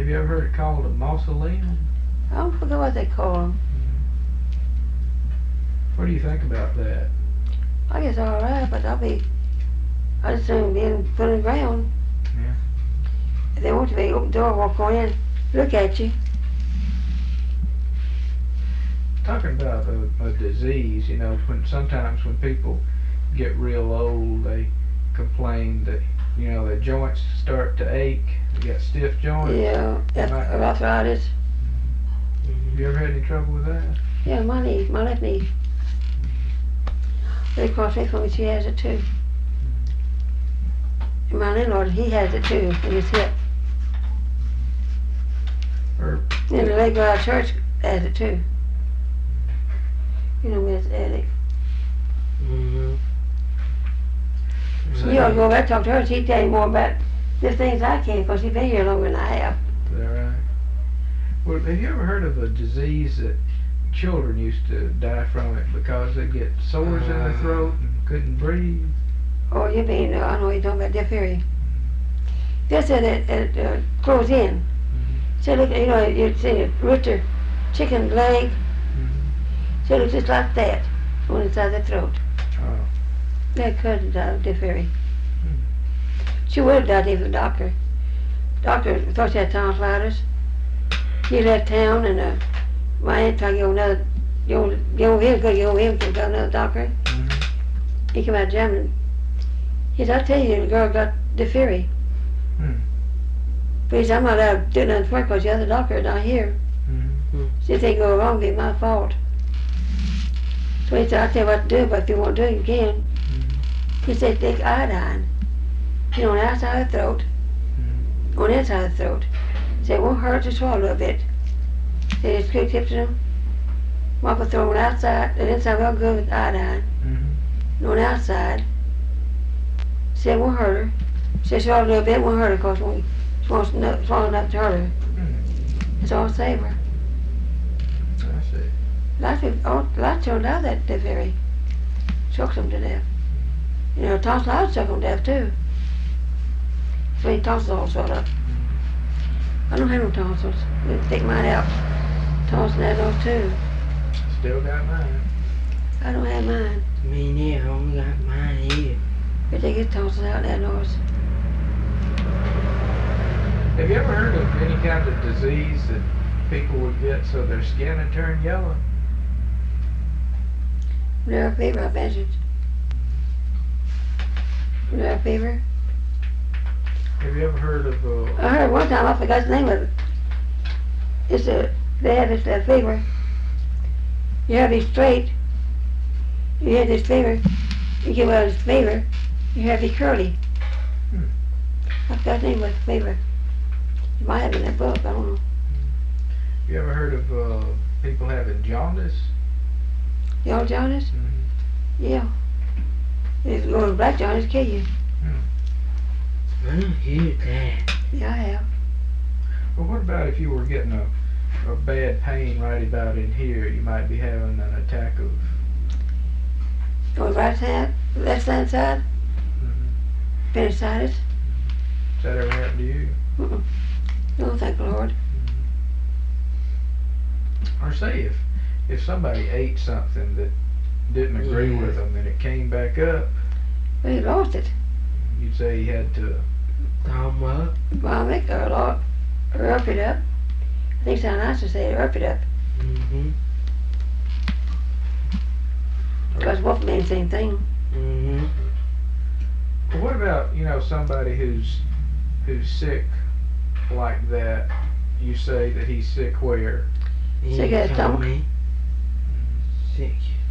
you ever heard it called a mausoleum? I don't forget what they call them. What do you think about that? I guess all right, but I just think being put in the ground. Yeah. If they want to be open door, walk on in, look at you. Talking about a disease, you know, sometimes when people get real old, they complain that, you know, their joints start to ache. They got stiff joints. Yeah, that's arthritis. You ever had any trouble with that? Yeah, my knee, my left knee. They across me from me, she has it too. And my landlord, he has it too in his hip. And the lady go out of church has it too. You know, Miss Eddie. So You ought to go back and talk to her. She'd tell you more about the things I can, because she's been here longer than I have. Is that right? Well, have you ever heard of a disease that children used to die from it because they get sores in their throat and couldn't breathe? Oh, you mean, I know you're talking about diphtheria. They said it closed in. So look, you know, you'd see a rooster chicken leg. So it looks just like that on the inside of the throat. Oh. That cousin died of diphtheria. She would have died even the doctor. Doctor thought she had tonsillitis. He left town and my aunt tried to get another, get over him to go another doctor. He came out examining. He said, I tell you, the girl got diphtheria. But he said, I'm not allowed to do nothing for her because the other doctor is not here. So if they go wrong, it'll be my fault. So he said, I'll tell you what to do, but if you want to do it, you can. He said, take iodine, you know, on the outside of the throat, on the inside of the throat. He said, it won't hurt to swallow a little bit. They just screw tips in them, mop the throat on the outside, and inside real good with iodine. And on the outside, he said, it won't hurt her. He said, swallow a little bit, it won't hurt her, because when she wants to swallow enough to hurt her, it's all save her. I see. A lot of children die of that diphtheria. Chokes them to death. You know, tonsillitis choke them to death too. So your tonsils all swelled up. I don't have no tonsils. We take mine out. Tonsils and those too. Still got mine. I don't have mine. Me neither, I only got mine here. We take his tonsils out and those. Have you ever heard of any kind of disease that people would get so their skin would turn yellow? Nerve fever, I mentioned. Nerve fever. Have you ever heard of I heard one time, I forgot the name of it. It's they have this fever. You have to be straight. You have this fever. You get well this fever. You have to be curly. I forgot the name of the fever. You might have it in that book, I don't know. You ever heard of people having jaundice? The old jaundice? Yeah. If you go to black jaundice, kill you. I don't hear that. Yeah, I have. Well, what about if you were getting a bad pain right about in here? You might be having an attack of... On the right hand, left hand side, appendicitis. Has that ever happened to you? No, thank the Lord. Or say if somebody ate something that didn't agree with them and it came back up, Well, he lost it. you'd say he had to... Thumb up. Vomit or earp it up. I think it's sound nice to say earp it up. Because both mean the same thing. Well, what about, you know, somebody who's sick like that? You say that he's sick where? He Sick at told stomach. me. Sick